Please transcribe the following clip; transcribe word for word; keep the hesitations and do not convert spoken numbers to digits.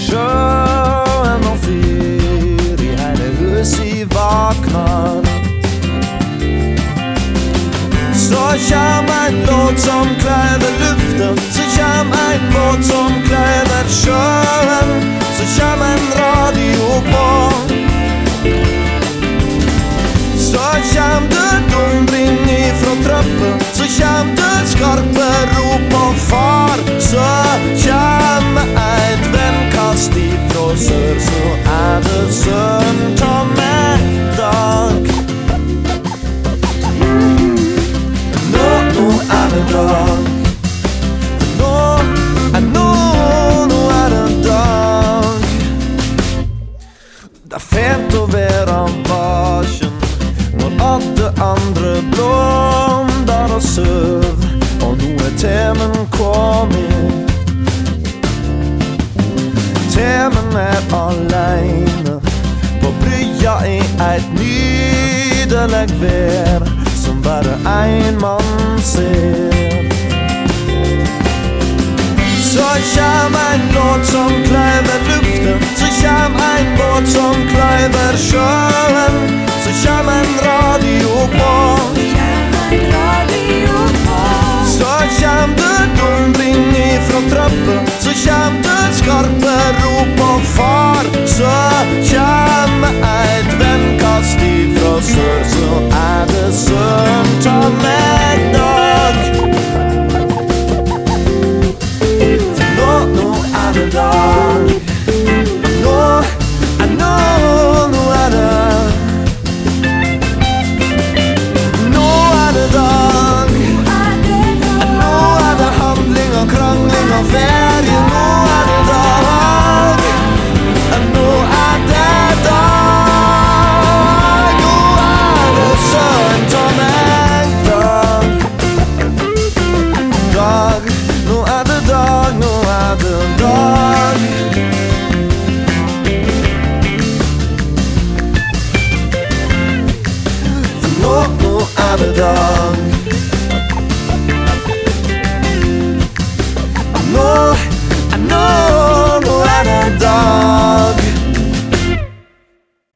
sjøen og fyr I hele huset I vaknar. Så kjem en låt som kläver luften, så kjem en båt som kläver sjøen, så kjem en radio på. Så kjem det dundring ifra trøppen, så kjem det skarpe rop på far, så kjem et vennkast ifra sør, så er det sønn ta med dag. Nå, nå er det dag. Nå, nå, nå er det dag. Det er fint å være vaken når alle andre blomster og søv, og nå er temen kommet. Temen er alene på brya I et nydelig vær som bare en mann ser. Så kjem en låt som kläver